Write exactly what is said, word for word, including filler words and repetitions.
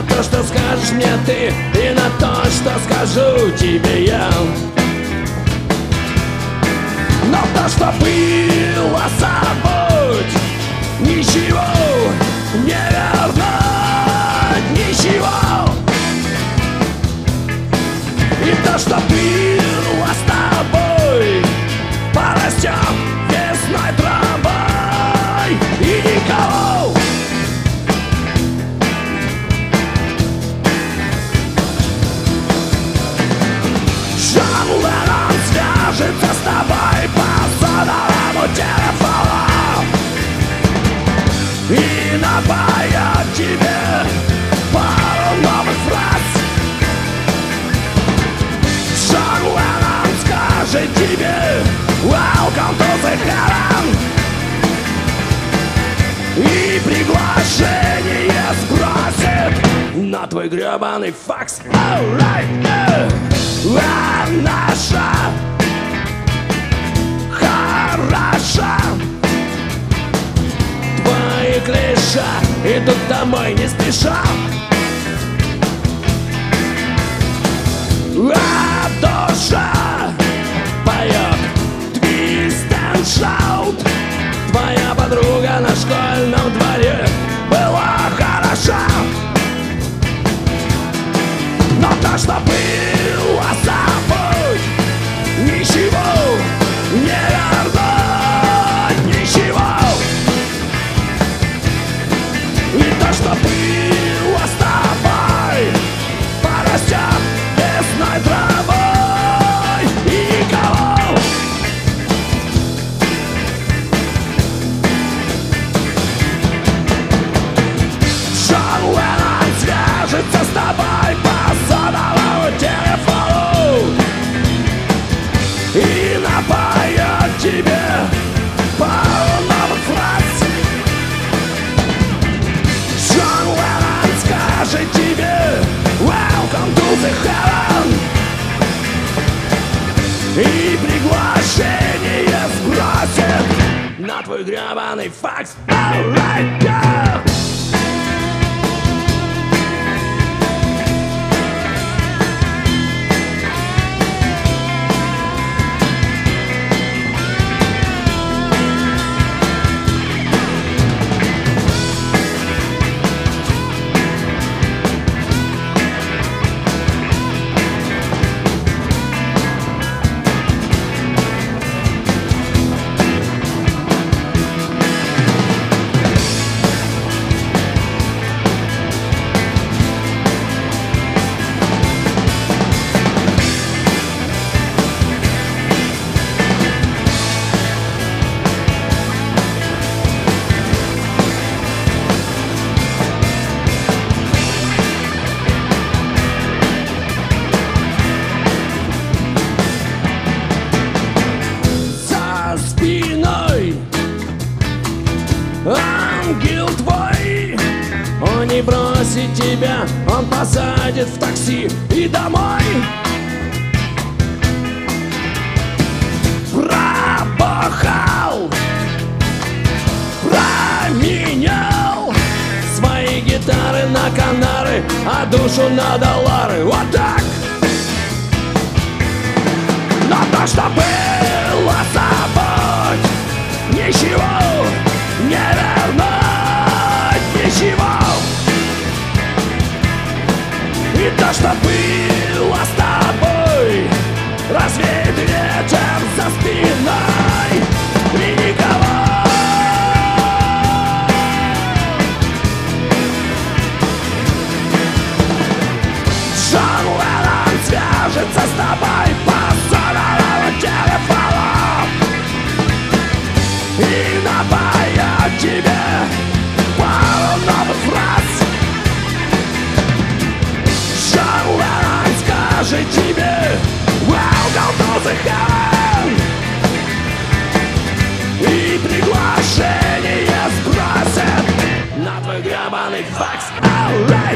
на то, что скажешь мне ты, и на то, что скажу тебе я. Но то, что было, забудь. Ничего не вернуть, ничего. И то, что было с тобой, порастет весной травой. И никого. Джон Леннон свяжется с тобой по сотовому телефону и напоет тебе пару новых фраз. Джон Леннон скажет тебе Welcome to the Heaven и приглашение сбросит на твой гребаный факс. Alright, yeah. А наша хороша. Твои клише идут домой не спеша. А душа поет твист энд шаут. Твоя подруга на школьном дворе была хороша. Но то, что было, забудь. Ничего не вернуть, ничего. И то, что было с тобой, порастет весной травой. И никого. Джон Леннон свяжется с тобой по сотовому телефону и напоет тебе пару новых фраз. Джон Леннон скажет тебе Welcome to the Heaven и приглашение сбросит на твой гребаный факс. Alright, yeah. Ангел твой, он не бросит тебя, он посадит в такси и домой. Пробахал, променял свои гитары на канары, а душу на доллары. Вот так. Но то, что было, забудь. Ничего не вернуть, ничего. И то, что было с тобой, развеет ветер за спиной. И никого. Джон Леннон свяжется с тобой по сотовому телефону и напоет тебе пару новых фраз. Джон Леннон скажет тебе Welcome to the Heaven и приглашение сбросит на твой гребаный факс. Alright.